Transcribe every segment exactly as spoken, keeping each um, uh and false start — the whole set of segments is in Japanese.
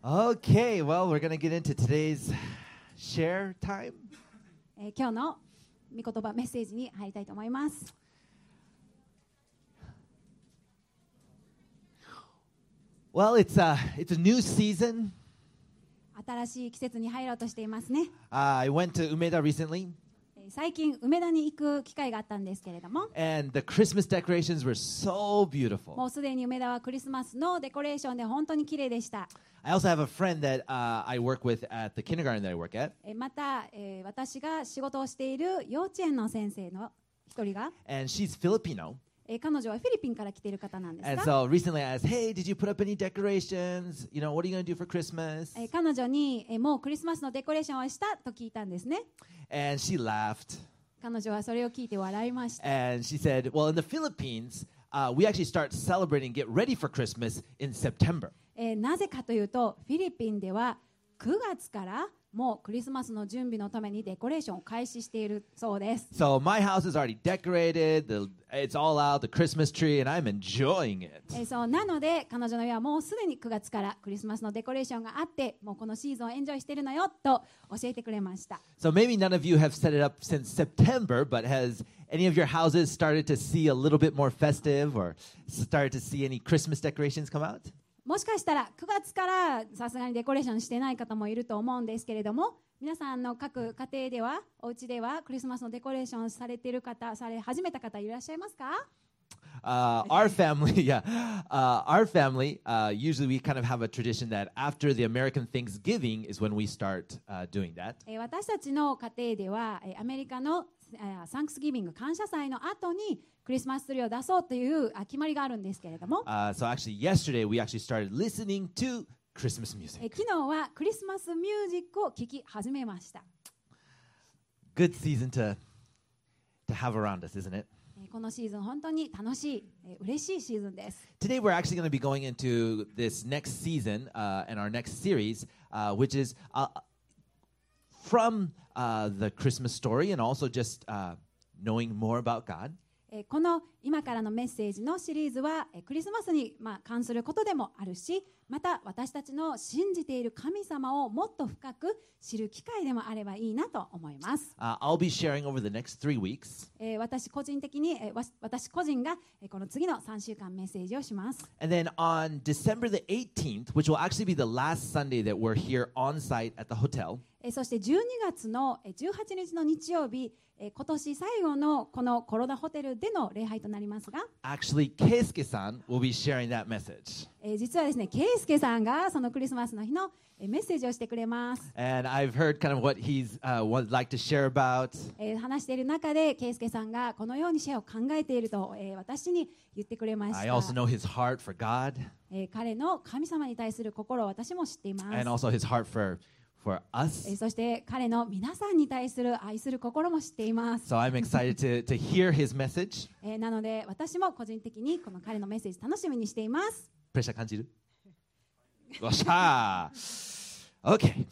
Okay, well, we're going to get into today's share time. えー今日の御言葉メッセージに入りたいと思います。 Well, it's a, it's a new season. 新しい季節に入ろうとしていますね。 Uh, I went to Umeda recently, えー最近梅田に行く機会があったんですけれども、 and the Christmas decorations were so も beautiful. うすでに梅田はクリスマスのデコレーションで本当に綺麗でした。 I also have a friend that uh, I work with at the kindergarten that I work at, えーまた、えー私が仕事をしている幼稚園の先生の一人が、 and she's Filipino. えー彼女はフィリピンから来ている方なんです And が、 so recently I asked, hey, did you put up any decorations? You know, what are you going to do for Christmas? えー彼女に、えーもうクリスマスのデコレーションをしたと聞いたんですね。 And she laughed, 彼女はそれを聞いて笑いました。 and she said, well, in the Philippines, uh, we actually start celebrating, get ready for Christmas in September. えーなぜかというと、フィリピンではくがつからもうクリスマスの準備のためにデコレーションを開始しているそうです。 So my house is already decorated. The, it's all out, the Christmas tree, and I'm enjoying it. えーそうなので彼女の家はもうすでにくがつからクリスマスのデコレーションがあって、もうこのシーズンをエンジョイしているのよと教えてくれました。 So maybe none of you have set it up since September, but has any of your houses started to see a little bit more festive or started to see any Christmas decorations come out? もしかしたらくがつからさすがにデコレーションしてない方もいると思うんですけれども、皆さんの各家庭では、お家ではクリスマスのデコレーションされている方、され始めた方いらっしゃいますか？ Uh, our family, yeah, uh, our family, uh, usually we kind of have a tradition that after the American Thanksgiving is when we start uh, doing that. えー私たちの家庭では、えーアメリカのえーサンクスギビング感謝祭の後にクリスマスツリーを出そうというあ決まりがあるんですけれども、 Uh, so actually, yesterday we actually started listening to Christmas えー music. 昨日はクリスマスミュージックを聴き始めました。 Good season to to have around us, isn't it? えーこのシーズン本当に楽しい、えー嬉しいシーズンです。 Today we're actually going to be going into this next season uh, and our next series, uh, which is uh, from uh, the Christmas story and also just uh, knowing more about God. えーこの今からのメッセージのシリーズは、えークリスマスに、まあ、関することでもあるし、また私たちの信じている神様をもっと深く知る機会でもあればいいなと思います。 Uh, I'll be sharing over the next three weeks. えー私個人的に、えーわ私個人が、えーこの次のさんしゅうかんメッセージをします。 And then on December the eighteenth, which will actually be the last Sunday that we're here on site at the hotel, えーそしてじゅうにがつのえーじゅうはちにちの日曜日、えー今年最後のこのコロナホテルでの礼拝となりますが、 actually Keisuke-san will be sharing that message. えー実はですね、ケイスケさんがそのクリスマスの日のえーメッセージをしてくれます。 And I've heard kind of what he's uh, would like to share about. えー話している中でケイスケさんがこのようにシェアを考えていると、えー私に言ってくれまし I た。 also know his heart for God えー彼の神様に対する心を私も知っています。 and also his heart for for えー us. そして彼の皆さんに対する愛する心も知っています。 So I'm excited to to hear his message. えーなので私も個人的にこの彼のメッセージ楽しみにしています。 プレッシャー感じる？よっしゃー Okay.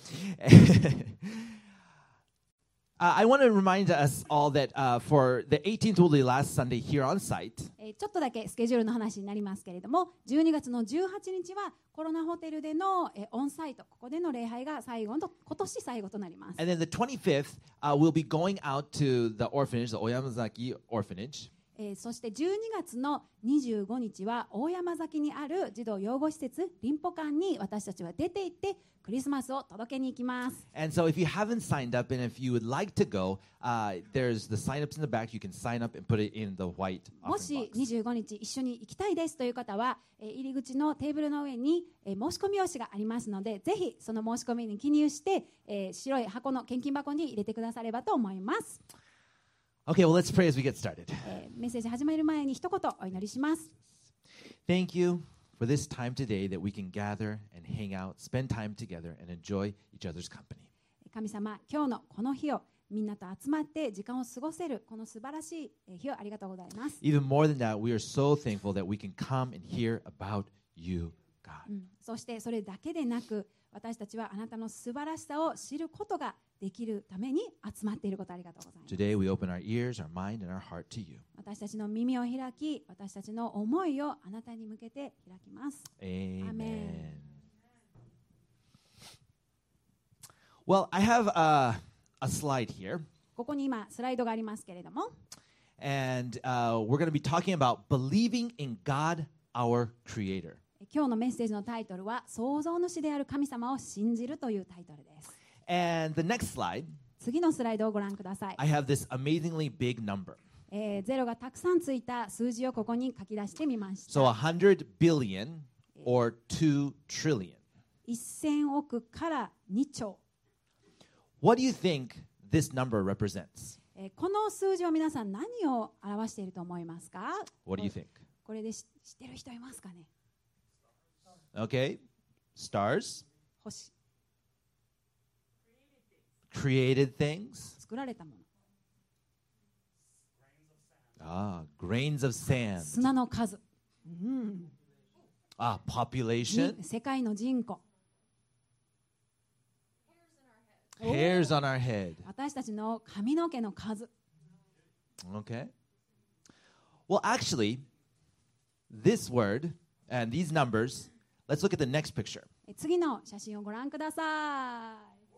Uh, I want to remind us all that uh, for the eighteenth will be the last Sunday here on site. えーちょっとだけスケジュールの話になりますけれども、じゅうにがつのじゅうはちにちはコロナホテルでの、えーオンサイト、ここでの礼拝が最後の今年最後となります。 And then the twenty-fifth, uh, we'll be going out to the orphanage, the Oyamazaki orphanage. えーそしてじゅうにがつのにじゅうごにちは大山崎にある児童養護施設リンポ館に私たちは出て行ってクリスマスを届けに行きます。 And so if you haven't signed up and if you would like to go, uh, there's the sign-ups in the back. You can sign up and put it in the white も offering し box. にじゅうごにち一緒に行きたいですという方は、えー入り口のテーブルの上に、えー申し込み用紙がありますので、ぜひその申し込みに記入して、えー白い箱の献金箱に入れてくださればと思います。 Okay, well, let's pray as we get started. えーメッセージ始める前に一言お祈りします。 Thank you for this time today that we can gather and hang out, spend time together, and enjoy each other's company. 神様、今日のこの日をみんなと集まって時間を過ごせるこの素晴らしい日をありがとうございます。 Even more than that, we are so thankful that we can come and hear about you, God. うんそしてそれだけでなく、私たちはあなたの素晴らしさを知ることができるために集まっていることありがとうございます。 Today we open our ears, our mind, and our heart to you. 私たちの耳を開き、私たちの思いをあなたに向けて開きます。 Amen. Amen. Well, I have a, a slide here, ここに今スライドがありますけれども、 and uh, we're going to be talking about believing in God, our Creator. 今日のメッセージのタイトルは創造主である神様を信じるというタイトルです。 And the next slide, 次のスライドをご覧ください。 I have this amazingly big number. えーゼロがたくさんついた数字をここに書き出してみました。 So one hundred billion or two trillion. せんおくからにちょう。 What do you think this number represents? えーこの数字は皆さん何を表していると思いますか？ What do you think? これで知知ってる人いますかね？ Okay, stars, 星、 created things. 作られたもの、 Ah, grains of sand. 砂の数、うん、 Ah, population. に世界の人口、 Hairs on our head. 私たちの髪の毛の数。 Okay. Well, actually, this word and these numbers, let's look at the next picture. え次の写真をご覧くださ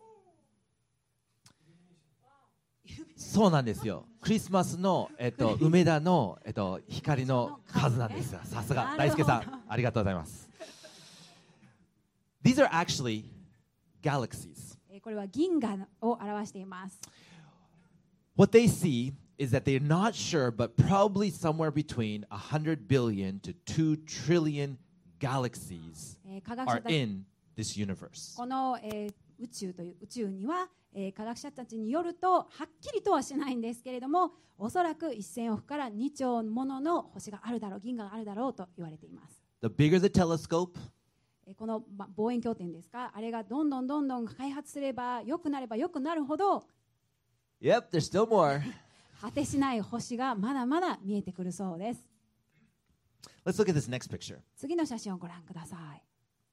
そうなんですよ。クリスマスの、えっと、梅田の、えっと、光の数なんですよ。さすが。大輔さん、ありがとうございます。These are actually galaxies. い。えこれは銀河を表しています。 What they see is that they're not sure, but probably somewhere between one hundred billion to two trillion galaxies えー科学 are 者たち in this universe. この、えー宇宙という宇宙には、えー科学者たちによるとはっきりとはしないんですけれども、おそらくせんおくからにちょうものの星があるだろう、銀河があるだろうと言われています。 The bigger the telescope, えーこの、ま、望遠鏡点ですか、あれがどんどんどんどん開発すれば良くなれば良くなるほど yep, there's still more. 果てしない星がまだまだ見えてくるそうです。 Let's look at this next picture. 次の写真をご覧ください。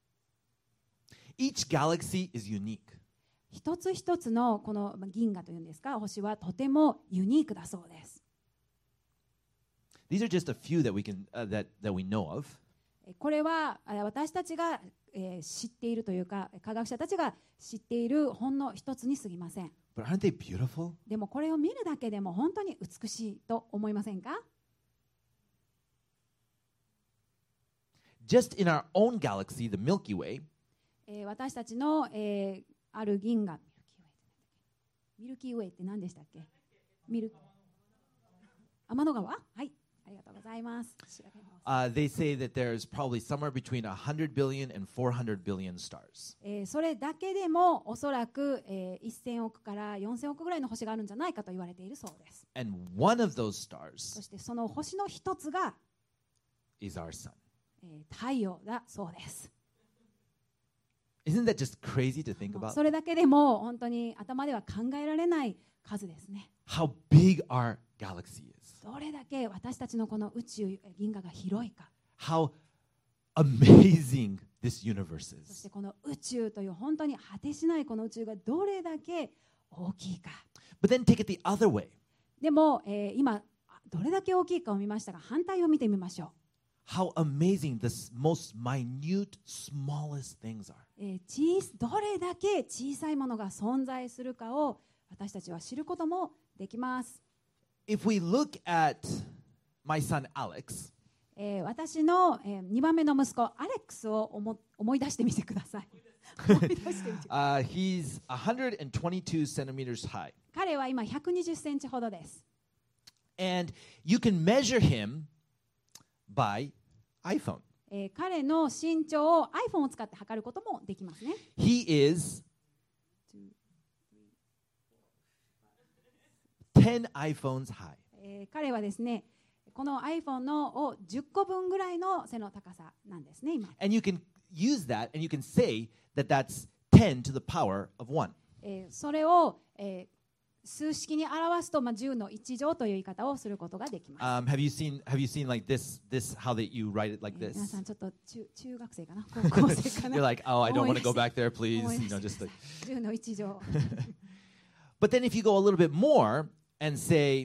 Each galaxy is unique. 一つ一つのこのま銀河というんですか、星はとてもユニークだそうです。 These are just a few that we can uh, that that we know of. えこれはあ私たちが、えー知っているというか、科学者たちが知っているほんの一つに過ぎません。 But aren't they beautiful? でもこれを見るだけでも本当に美しいと思いませんか？ Just in our own galaxy, the Milky Way, えー私たちの、えーある銀河ミルキーウェイって何でしたっけ？ミル天の川？はい、ありがとうございます。調べます。 uh, they say that there's probably somewhere between one hundred billion and four hundred billion stars. えーそれだけでもおそらく、えーせんおくからよんせんおくぐらいの星があるんじゃないかと言われているそうです。 And one of those そ stars してその星の一つが、 is our sun. えー太陽だそうです。 Isn't that just crazy to think もう about? それだけでも本当に頭では考えられない数ですね。 How big our galaxy is. どれだけ私たちのこの宇宙銀河が広いか、 How amazing this universe そし is. てこの宇宙という本当に果てしないこの宇宙がどれだけ大きいか。 But then take it the other way. でも、えー今どれだけ大きいかを見ましたが、反対を見てみましょう。 How amazing the most minute, smallest things are. えー小どれだけ小さいものが存在するかを私たちは知ることもできます。 If we look at my son Alex, えー私の、えーにばんめの息子アレックスを思思い出してみてください。思い出してみてください。 uh, he's one hundred twenty-two centimeters high. 彼は今ひゃくにじゅっセンチほどです。 And you can measure him by iPhone. えー彼の身長を iPhone を使って測ることもできますね。 He is ten iPhones high. えー彼はですね、この iPhone のをじゅっこぶんぐらいの背の高さなんですね、今。 And you can use that and you can say that that's ten to the power of one. えーそれを、えー数式に表すと、まあ、じゅうのいち乗という言い方をすることができます。 Um, have you seen have you seen like this this how that you write it like えー皆さ this? んちょっと中中学生かな高校生かな You're like, oh, I don't want to go 思い出して back there, please. 思い出 You して know, just like. じゅうのいち乗 But then if you go a little bit more and say,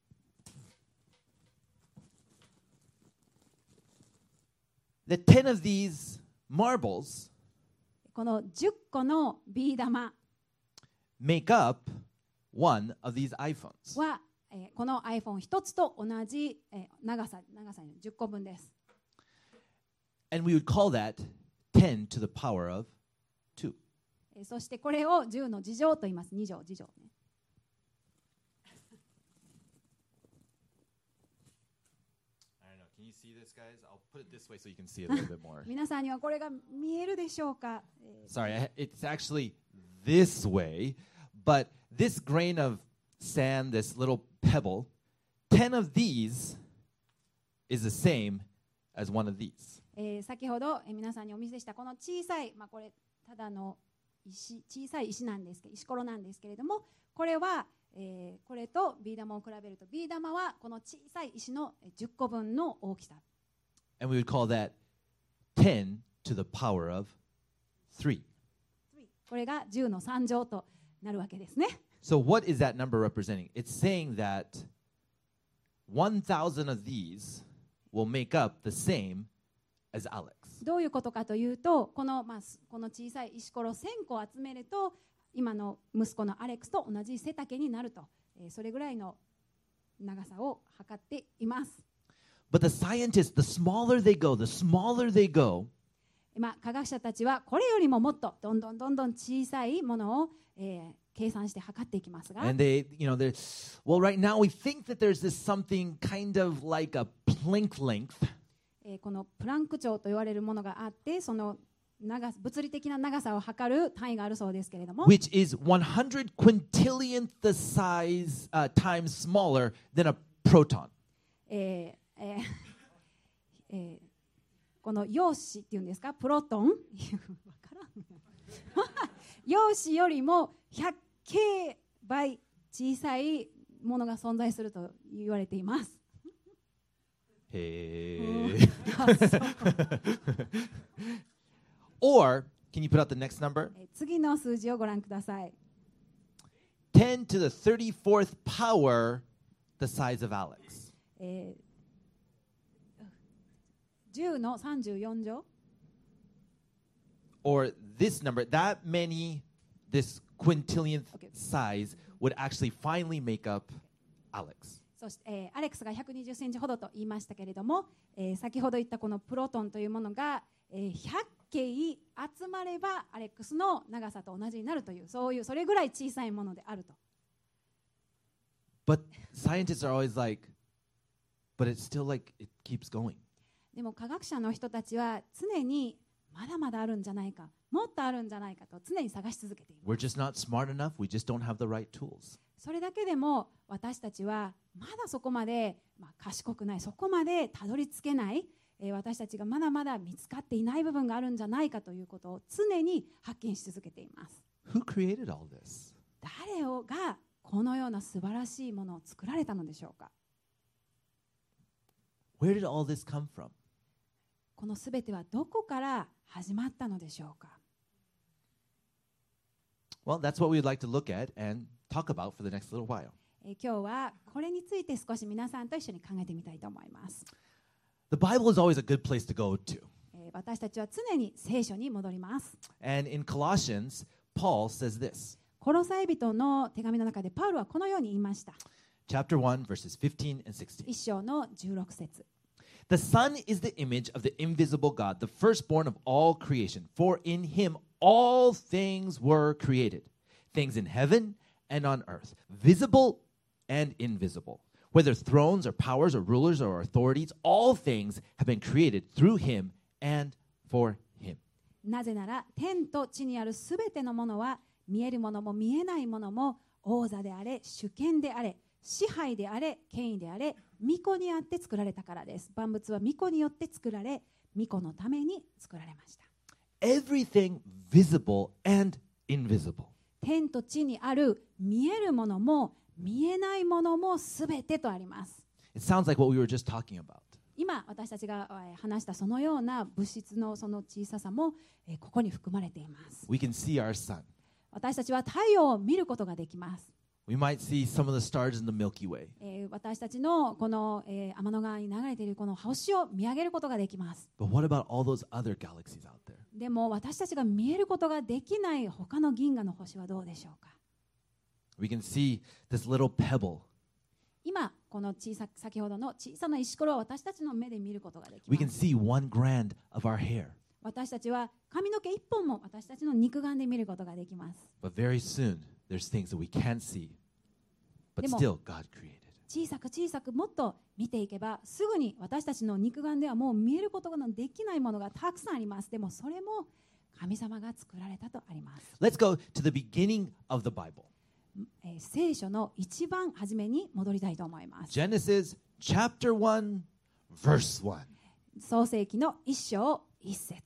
that ten of these marbles このじゅっこのビー玉、 make up one of these iPhones. は、えーこの アイフォンひとつと同じ、えー長さ長さのじゅっこぶんです。 And we would call that ten to the power of two. えーそしてこれをじゅうの次乗と言います。に乗次乗ね。 Can you see this, guys? I'll put it this way so you can see it a little bit more. 皆さんにはこれが見えるでしょうか。えー Sorry, I- it's actually this way, but this grain of sand, this little pebble, ten of these is the same as one of these. えー先ほど、えー皆さんにお見せしたこの小さい、まあ、これただの石小さい石なんですけど石ころなんですけれども、これは、えーこれとビー玉を比べるとビー玉はこの小さい石のえーじゅっこぶんの大きさ。 And we would call that ten to the power of three. これがじゅうのさん乗となるわけですね。 So what is that number representing? It's saying that one thousand of these will make up the same as Alex. どういうことかというと、この、まあ、すこの小さい石ころせんこ集めると今の息子のアレックスと同じ背丈になると、えーそれぐらいの長さを測っています。 But the scientists, the smaller they go, the smaller they go, まあ、科学者たちはこれよりももっとどんどんどんどん小さいものを、えー計算して測っていきますが、 and they, you know, they, well, right now we think that there's this something kind of like a Planck length, えーこのプランク長と言われるものがあって、その長物理的な長さを測る単位があるそうですけれども、 which is one hundred quintillionth the size uh, times smaller than a proton. えーえーえーこの陽子っていうんですか、プロトンわからん陽子よりもひゃっけいばい小さいものが存在すると言われています。 Hey. Or, can you put out the next number? えー次の数字をご覧ください。 ten to the thirty-fourth power the size of Alex. えーじゅうのさんじゅうよん乗 Or this number, that many, this quintillionth Okay. size would actually finally make up Alex. そして、えーアレックスがひゃくにじゅっセンチほどと言いましたけれども、えー先ほど言ったこのプロトンというものが、えーひゃっけい集まればアレックスの長さと同じになるという、そういうそれぐらい小さいものであると。 But scientists are always like, but it's still like it keeps going. でも科学者の人たちは常にまだまだあるんじゃないか、もっとあるんじゃないかと常に探し続けています。 We're just not smart enough. We just don't have the right tools. それだけでも私たちはまだそこまで、まあ、賢くない、そこまでたどり着けない、えー私たちがまだまだ見つかっていない部分があるんじゃないかということを常に発見し続けています。 Who created all this? 誰をがこのような素晴らしいものを作られたのでしょうか。 Where did all this come from? このすべてはどこから始まったのでしょうか。 Well, that's what we'd like to look at and talk about for the next little while. えー今日はこれについて少し皆さんと一緒に考えてみたいと思います。 The Bible is always a good place to go to. えー私たちは常に聖書に戻ります。 And in Colossians, Paul says this, コロサイ人の手紙の中でパウロはこのように言いました。 chapter one, verses fifteen and sixteen. 一章のじゅうろく節。 The Son is the image of the invisible God, the firstborn of all creation. For in him all things were created, things in heaven and on earth, visible and invisible. Whether thrones or powers or rulers or authorities, all things have been created through him and for him. なぜなら天と地にあるすべてのものは見えるものも見えないものも王座であれ主権であれ支配であれ権威であれ御子にあって作られたからです。万物は御子によって作られ御子のために作られました。 Everything visible and invisible. 天と地にある見えるものも見えないものもすべてとあります。 It sounds like what we were just talking about. 今私たちがえー話したそのような物質のその小ささもえーここに含まれています。 We can see our sun. 私たちは太陽を見ることができます。 We might see some of the stars in the Milky Way. えー私たちのこの、えー天の川に流れているこの星を見上げることができます。 But what about all those other galaxies out there? でも私たちが見えることができない他の銀河の星はどうでしょうか。 We can see this little pebble. 今この小さ先ほどの小さな石ころを私たちの目で見ることができ We ま can す。 see one grand of our hair. 私たちは髪の毛一本も私たちの肉眼で見ることができます。 But very soon, there's things that we can't see. But でも、 still, God created. 小さく小さくもっと見ていけばすぐに私たちの肉眼ではもう見えることができないものがたくさんあります。でもそれも神様が作られたとあります。 Let's go to the beginning of the Bible. えー聖書の一番初めに戻りたいと思います。 Genesis chapter one, verse one. 創世記の一章一節。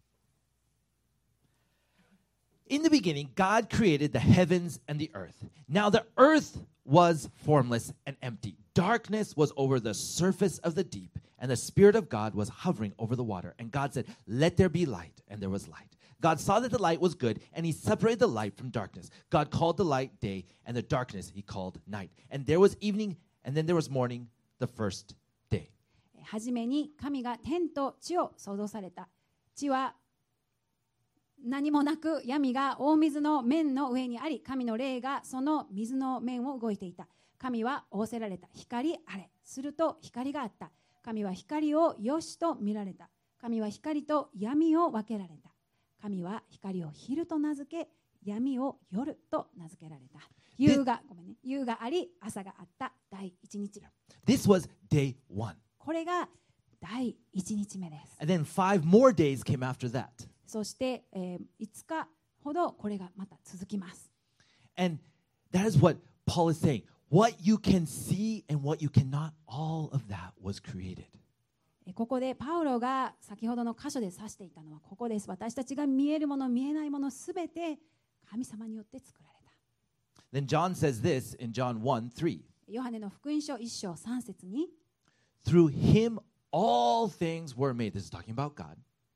In the beginning, God created the heavens and the earth. Now the earth was formless and empty. Darkness was over the surface of the deep, and the Spirit of God was hovering over the water. And God said, "Let there be light," and there was light. God saw that the light was good, and he separated the light from darkness. God called the light day, and the darkness he called night. And there was evening, and then there was morning, the first day. はじめに神が天と地を創造された。地は何もなく闇が大水の面の上にあり、神の霊がその水の面を動いていた。神は仰せられた。光あれ。すると光があった。神は光をよしと見られた。神は光と闇を分けられた。神は光を昼と名付け、闇を夜と名付けられた。夕が、ごめんね、夕があり、朝があった第一日。 This was day one. これが第一日目です。 And then five more days came after that. そして、えー、いつかほどこれがまた続きます。 And that is what Paul is saying. What you can see and what you cannot, all of that was created. ここでパウロが先ほどの箇所で指していたのはここです。私たちが見えるもの、見えないものすべて神様によって作られた。 Then John says this in John one three. ヨハネの福音書一章三節に Through him all things were made. This is talking about God.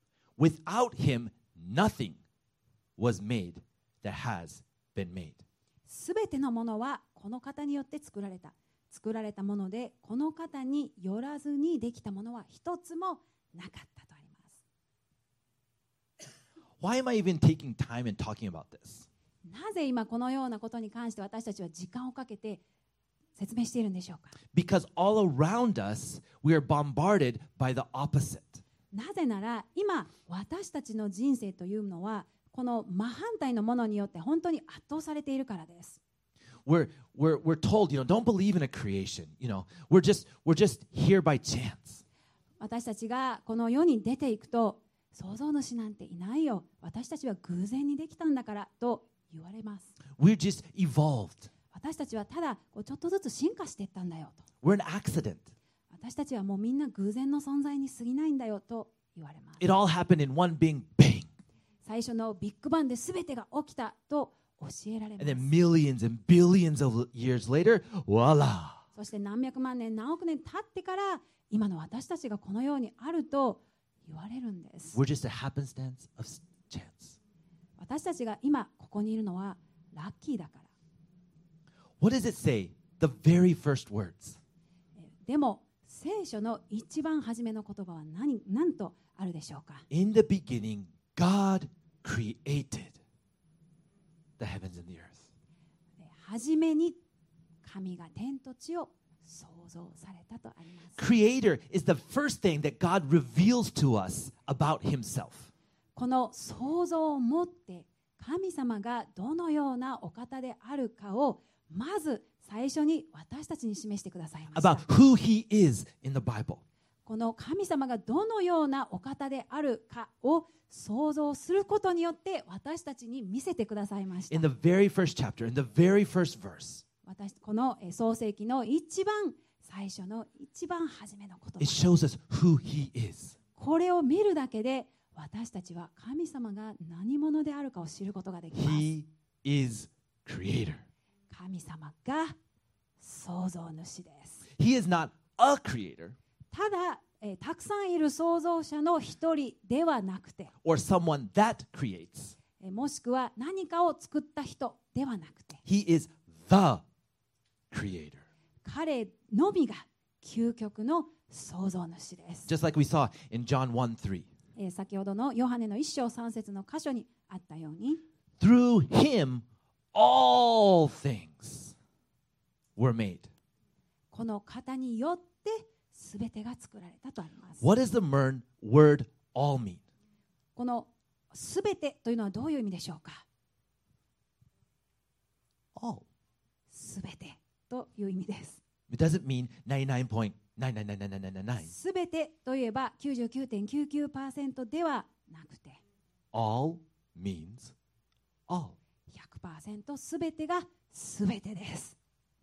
Without him nothing was made that has been made. すべてのものはこの方によって作られた。作られたものでこの方によらずにできたものは一つもなかったとあります。 Why am I even taking time and talking about this? なぜ今このようなことに関して私たちは時間をかけて説明しているんでしょうか。 Because all around us we are bombarded by the opposite. なぜなら今私たちの人生というのはこの真反対のものによって本当に圧倒されているからです。 We're, we're, we're told, you know, don't believe in a creation. You know, we're just, we're just here by chance. 私たちがこの世に出ていくと創造主なんていないよ。私たちは偶然にできたんだからと言われます。 We're just evolved. 私たちはただこうちょっとずつ進化していったんだよと。 We're an accident. 私たちはもうみんな偶然の存在に過ぎないんだよと言われます。 It all happened in one big bang. 最初のビッグバンで全てが起きたと教えられま And す。 then millions and billions of years later, voila. そして何百万年何億年経ってから今の私たちがこのようにあると言われるんです。 We're just a happenstance of chance. 私たちが今ここにいるのはラッキーだから。 What does it say? The very first words. でも聖書の一番初めの言葉は何、何とあるでしょうか。 In the beginning, God created the heavens and the earth. はじめに神が天と地を創造されたとあります。 Creator is the first thing that God reveals to us about himself. この創造をもって神様がどのようなお方であるかをまず最初に私たちに示してくださいました。 About who he is in the Bible. この神様がどのようなお方であるかを想像することによって私たちに見せてくださいました。 In the very first chapter, in the very first verse, 私このえー創世記の一番最初の一番初めの言 it 葉、 shows us who he is. これを見るだけで私たちは神様が何者であるかを知ることができます。 He is creator. 神様が創造主です。 He is not a creator ただ、えーたくさんいる創造者の一人ではなくて、 or someone that creates. えーもしくは何かを作った人ではなくて、 He is the creator. 彼のみが究極の創造主です。 Just like we saw in John one three. えー先ほどのヨハネの一章三節の箇所にあったように、 Through him, all things were made. この方によってすべてが作られたとあります。 What does the mer- word all mean? このすべてというのはどういう意味でしょうか。 All. すべてという意味です。 It doesn't mean ninety-nine point nine nine nine nine nine nine nine. すべてといえば きゅうじゅうきゅうてんきゅうきゅうパーセント ではなくて All means all. ひゃくパーセント すべてがすべてです。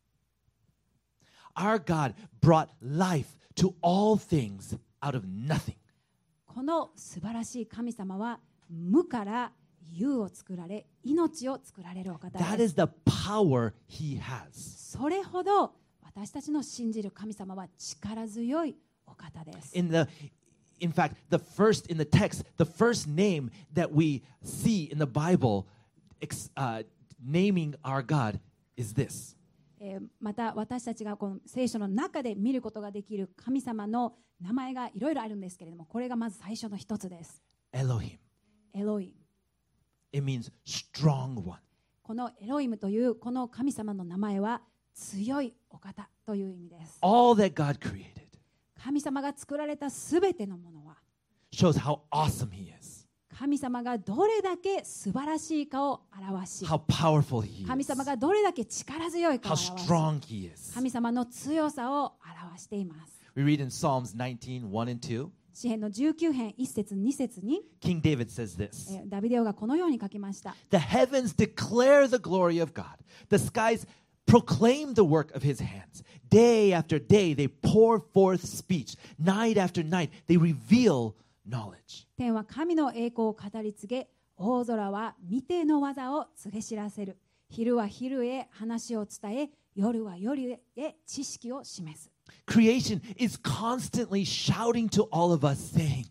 Our God brought life to all things out of nothing. この素晴らしい神様は無から有を作られ命を作られるお方 That で is す。 the power he has. それほど私たちの信じる神様は力強いお方です。 In the in fact, the first in the text, the first name that we see in the Bible ex, uh, naming our God is this. えーまた私たちがこの聖書の中で見ることができる神様の名前がいろいろあるんですけれども、これがまず最初の一つです。 Elohim. エロイム。 It means strong one. このエロイムというこの神様の名前は強いお方という意味です。 All that God created 神様が作られたすべてのものは shows how awesome he is, 神様がどれだけ素晴らしいかを表し、 how powerful he 神 is, 様がどれだけ力強いかを how 表し、 strong he is. 神様の強さを表しています。 We read in Psalms nineteen, one and two. 詩編のじゅうきゅう編いち節に節に King David says this. えーダビデオがこのように書きました。 The heavens declare the glory of God. The skies proclaim the work of his hands. Day after day they pour forth speech. Night after night they reveal knowledge. 天は神の栄光を語り継げ、大空は御手の技を告げ知らせる。昼は昼へ話を伝え、夜は夜へ知識を示す。 Creation is constantly shouting to all of us saying,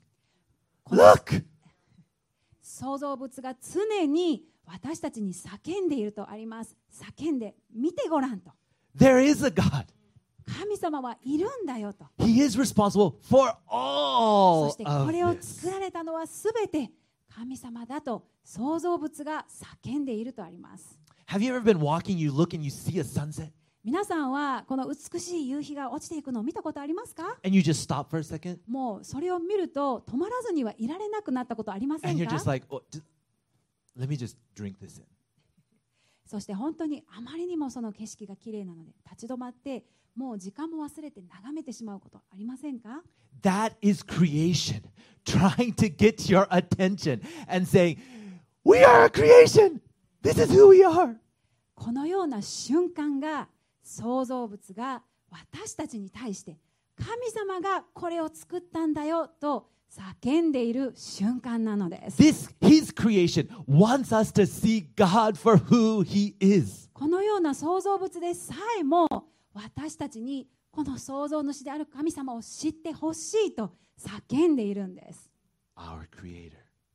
Look! 創造物が常に私たちに叫んでいるとあります。叫んで見てごらんと。 There is a God. 神様はいるんだよと。 He is responsible for そ all してこ of れを this. 作られたのはすべて神様だと創造物が叫んでいるとあります。 Have you ever been walking, you look and you see a sunset 皆さんはこの美しい夕日が落ちていくのを見たことありますか？ and you just stop for a second もうそれを見ると止まらずにはいられなくなったことありませ and ん you're か？ just like, oh, just, let me just drink this in. そして本当にあまりにもその景色が綺麗なので立ち止まってもう時間も忘れて眺めてしまうことありませんか？ That is creation trying to get your attention and saying, we are a creation. This is who we are. このような瞬間が創造物が私たちに対して神様がこれを作ったんだよと叫んでいる瞬間なのです。 This, his creation, wants us to see God for who he is. このような創造物でさえも私たちにこの創造主である神様を知ってほしいと叫んでいるんです。 Our creator.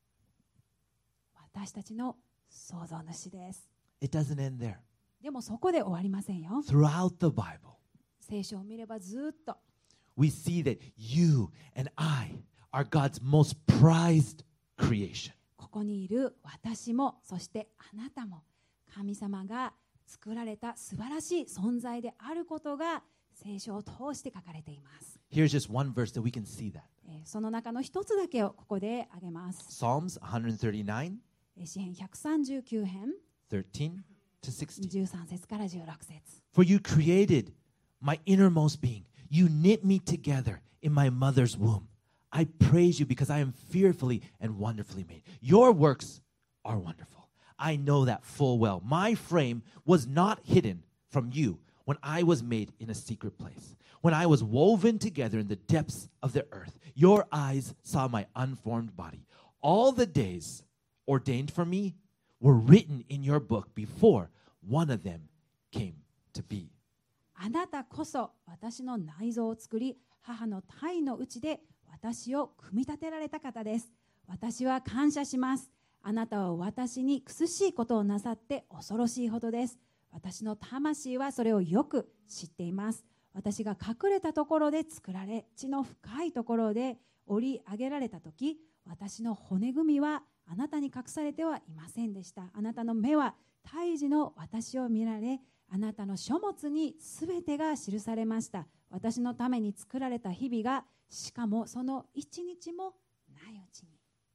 私たちの創造主です。 It doesn't end there. でもそこで終わりませんよ。 Throughout the Bible, 聖書を見ればずっと we see that you and I are God's most prized creation. ここにいる私もそしてあなたも神様が作られた素晴らしい存在であることが聖書を通して書かれています。 Here's just one verse that we can see that. えーその中の一つだけをここで挙げます。 Psalms one thirty-nine, えー詩編ひゃくさんじゅうきゅう編 thirteen to sixteen. じゅうさん節からじゅうろく節。 For you created my innermost being. You knit me together in my mother's womb. I praise you because I am fearfully and wonderfully made. Your works are wonderful. I know that full well. My frame was not hidden from you when I was made in a secret place. When I was woven together in the depths of the earth, your eyes saw my unformed body. All the days ordained for me were written in your book before one of them came to be. あなたこそ私の内臓を作り母の胎の内で私を組み立てられた方です。私は感謝します。あなたは私に苦しいことをなさって恐ろしいほどです。私の魂はそれをよく知っています。私が隠れたところで作られ、地の深いところで織り上げられたとき、私の骨組みはあなたに隠されてはいませんでした。あなたの目は胎児の私を見られ、 あなたの書物にすべてが記されました。私のために作られた日々が、しかもその一日もないうちに。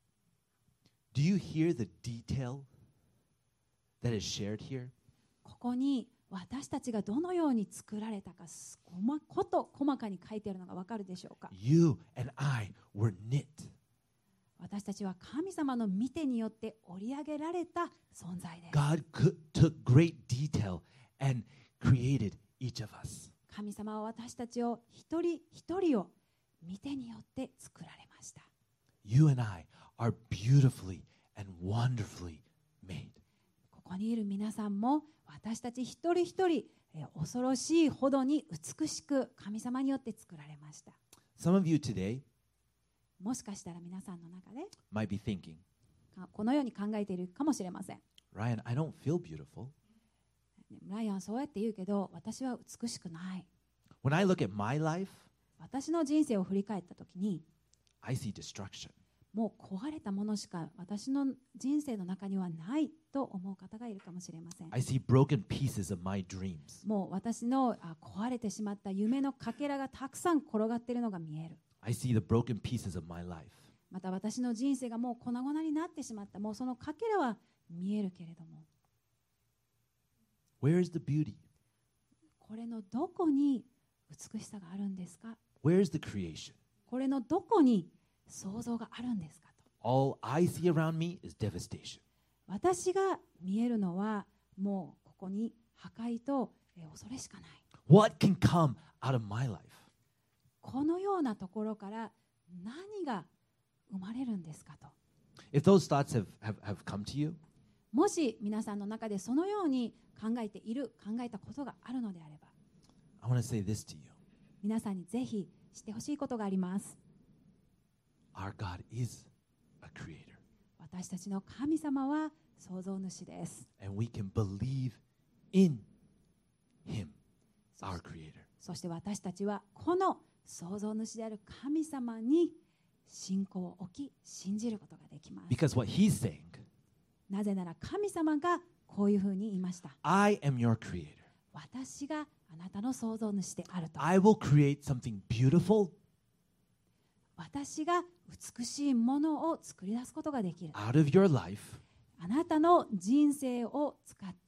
Do you hear the detail that is shared here? ここに私たちがどのように作られたか、細こと細かに書いてあるのがわかるでしょうか。 You and I were knit. 私たちは神様の御手によって織り上げられた存在です。 God could, took great detail and created each of us. 神様は私たちを一人一人を御手によって作られました。 You and I are beautifully and wonderfully made. ここにいる皆さんも私たち一人一人、えー恐ろしいほどに美しく神様によって作られました。 Some of you today もしかしたら皆さんの中で might be thinking, かこのように考えているかもしれません。 Ryan, I don't feel beautiful. ライアンそうやって言うけど私は美しくない。 When I look at my life, 私の人生を振り返ったときに I see destruction. もう壊れたものしか私の人生の中にはないと思う方がいるかもしれません。 I see broken pieces of my dreams. もう私のあ壊れてしまった夢のかけらがたくさん転がっているのが見える。 I see the broken pieces of my life. また私の人生がもう粉々になってしまった、もうそのかけらは見えるけれども、 Where is the beauty? これのどこに美しさがあるんですか。 Where is the creation? これのどこに創造があるんですかと。 All I see around me is devastation. 私が見えるのはもうここに破壊とえー恐れしかない。 What can come out of my life? このようなところから何が生まれるんですかと。 If those thoughts have, have, have come to you, もし皆さんの中でそのように考えている、考えたことがあるのであれば、 I want to say this to you. 皆さんにぜひ知ってほしいことがあります。 Our God is a creator. 私たちの神様は創造主です。 And we can believe in Him, our creator. そして私たちはこの創造主である神様に信仰を置き、信じることができます。 Because what He's saying, なぜなら神様がこういうふうに言いました。 I am your creator. 私があなたの創造主であると。 I will create something beautiful 私が美しいものを作り出すことができる。 out of your life あなたの人生を使って、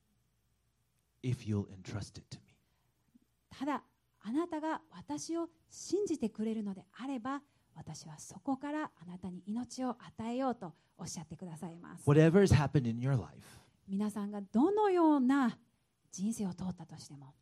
if you'll entrust it to me. ただあなたが私を信じてくれるのであれば、私はそこからあなたに命を与えようとおっしゃってくださいます。 Whatever has happened in your life, 皆さんがどのような人生を通ったとしても、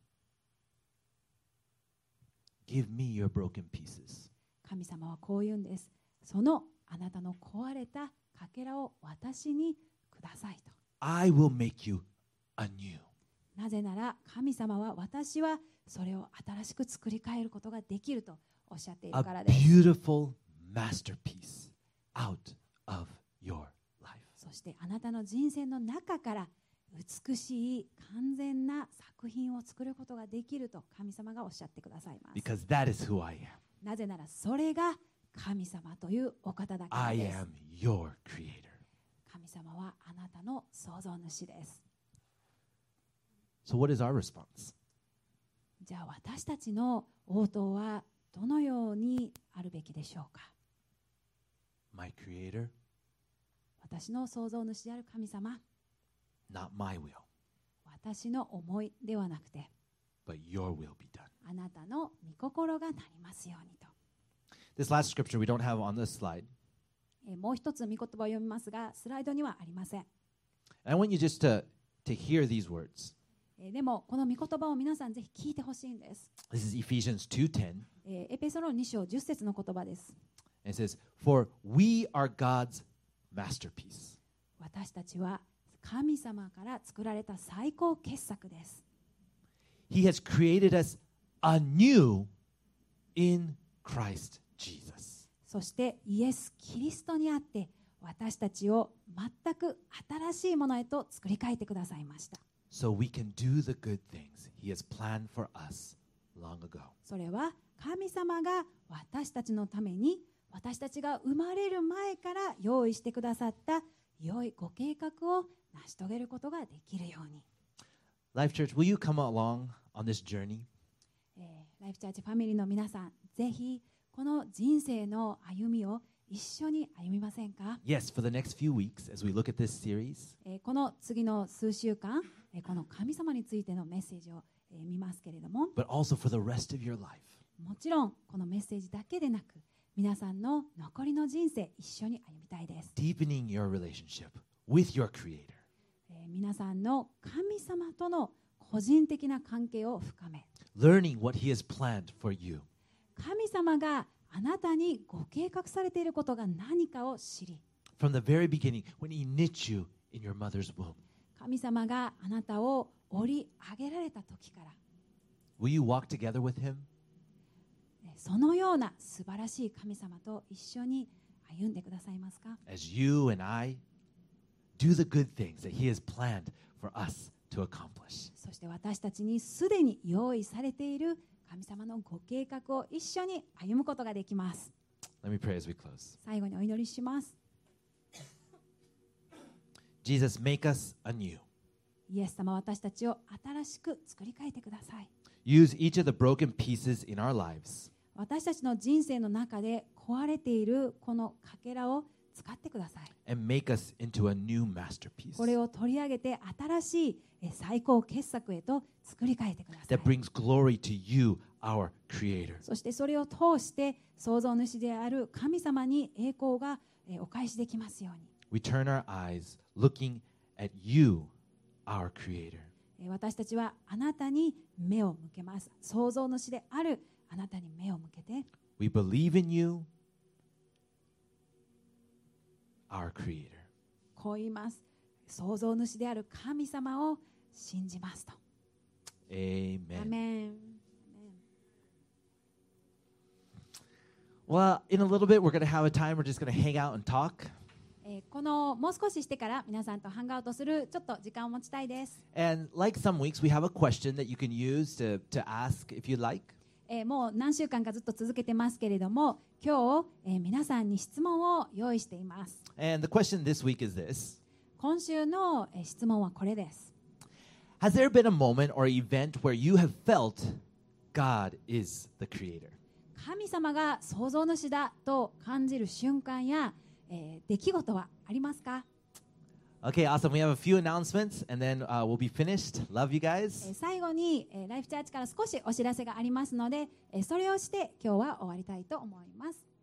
give me your broken pieces. 神様はこう言うんです。そのあなたの壊れたかけらを私にくださいと。 I will make you anew. なぜなら神様は私はそれを新しく作り変えることができるとおっしゃっているから A です。 beautiful masterpiece out of your life. そしてあなたの人生の中から美しい完全な作品を作ることができると神様がおっしゃってくださいます。 Because that is who I am. なぜならそれが神様というお方だから I です。 am your creator. 神様はあなたの創造主です。 So what is our response? じゃあ私たちの応答はどのようにあるべきでしょうか。 My creator, 私の創造主である神様、 not my will, 私の思いではなくて but your will be done. あなたの御心がなりますようにと。 This last scripture we don't have on this slide. えーもう一つ御言葉を読みますが、スライドにはありません。 I want you just to, to hear these words. えーでもこの御言葉を皆さんぜひ聞いてほしいんです。 This is Ephesians two ten. えーエペソロンに章じゅっ節の言葉です。 And it says, For we are God's masterpiece. 私たちは神様から作られた最高傑作です。 He has created us anew in Christ Jesus. そしてイエス・キリストにあって私たちを全く新しいものへと作り変えてくださいました。 So we can do the good things He has planned for us long ago. それは神様が私たちのために私たちが生まれる前から用意してくださった良いご計画を成し遂げることができるように。 Life Church, will you come along on this journey? えーライフチャーチファミリーの皆さん、ぜひこの人生の歩みを一緒に歩みませんか？ Yes, for the next few weeks as we look at this series. えーこの次の数週間、えーこの神様についてのメッセージを、えー見ますけれども、 But also for the rest of your life. もちろんこのメッセージだけでなく、皆さんの残りの人生一緒に歩みたいです。 Deepening your relationship with your Creator. えー皆さんの神様との個人的な関係を深め、 Learning what He has planned for you. 神様があなたにご計画されていることが何かを知り、 From the very beginning, when He knit you in your mother's womb. 神様があなたを織り上げられた時から、 Will you walk together with Him? えーそのような素晴らしい神様と一緒に歩んでくださいますか？ As you and I do the good things that He has planned for us to accomplish. そして私たちにすでに用意されている神様のご計画を一緒に歩むことができます。 Let me pray as we close. 最後にお祈りします。 Jesus, make us anew. イエス様、私たちを新しく作り変えてください。 Use each of the broken pieces in our lives 私たちの人生の中で壊れているこのかけらを使ってください。 and make us into a new masterpiece これを取り上げて新しいえ最高傑作へと作り変えてください。 that brings glory to you, our Creator. そしてそれを通して創造主である神様に栄光がえお返しできますように。 We turn our eyes looking at you, our Creator. え私たちはあなたに目を向けます。創造主であるあなたに目を向けて、 We believe in you, our Creator. こう言います。創造主である神様を信じますと。 Amen. アメン。 Well, in a little bit, we're going to have a time. We're just going to hang out and talk. えーこのもう少ししてから皆さんとハングアウトするちょっと時間を持ちたいです。 And like some weeks, we have a question that you can use to, to ask if you'd like. えーもう何週間かずっと続けてますけれども、今日、えー皆さんに質問を用意しています。 And the question this week is this. 今週の、えー質問はこれです。 Has there been a moment or event where you have felt God is the Creator? 神様が創造主だと感じる瞬間や、えー出来事はありますか？ Okay, awesome. We have a few announcements, and then uh, we'll be finished. Love you え guys. ー最後に、えーライフチャーチから少しお知らせがありますので、えーそれをして今日は終わりたいと思います。